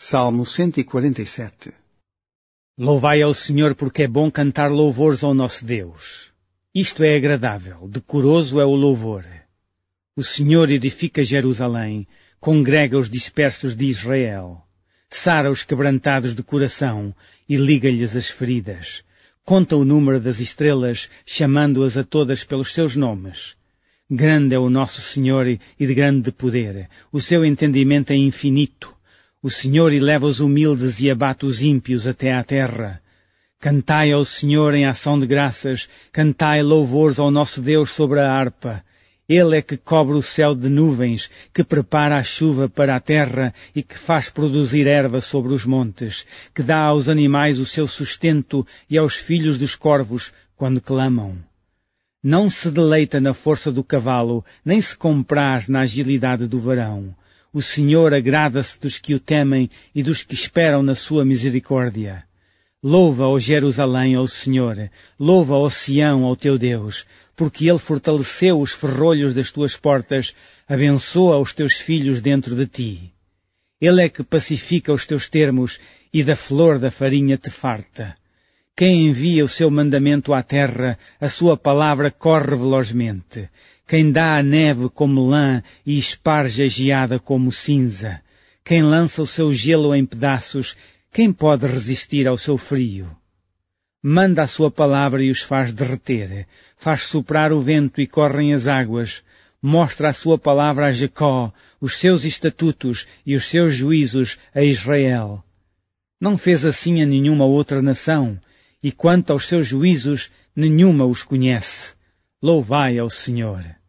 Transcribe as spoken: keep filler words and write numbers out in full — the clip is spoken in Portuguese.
Salmo cento e quarenta e sete. Louvai ao Senhor, porque é bom cantar louvores ao nosso Deus. Isto é agradável, decoroso é o louvor. O Senhor edifica Jerusalém, congrega os dispersos de Israel. Sara os quebrantados de coração e liga-lhes as feridas. Conta o número das estrelas, chamando-as a todas pelos seus nomes. Grande é o nosso Senhor e de grande poder. O seu entendimento é infinito. O Senhor eleva os humildes e abate os ímpios até à terra. Cantai ao Senhor em ação de graças, cantai louvores ao nosso Deus sobre a harpa. Ele é que cobre o céu de nuvens, que prepara a chuva para a terra e que faz produzir erva sobre os montes, que dá aos animais o seu sustento e aos filhos dos corvos quando clamam. Não se deleita na força do cavalo, nem se compraz na agilidade do varão. O Senhor agrada-se dos que o temem e dos que esperam na sua misericórdia. Louva, ó Jerusalém, ao Senhor. Louva, ó Sião, ao teu Deus, porque Ele fortaleceu os ferrolhos das tuas portas, abençoa os teus filhos dentro de ti. Ele é que pacifica os teus termos e da flor da farinha te farta. Quem envia o seu mandamento à terra, a sua palavra corre velozmente. Quem dá a neve como lã e esparge a geada como cinza. Quem lança o seu gelo em pedaços, quem pode resistir ao seu frio? Manda a sua palavra e os faz derreter. Faz soprar o vento e correm as águas. Mostra a sua palavra a Jacó, os seus estatutos e os seus juízos a Israel. Não fez assim a nenhuma outra nação, e quanto aos seus juízos, nenhuma os conhece. Louvai ao Senhor.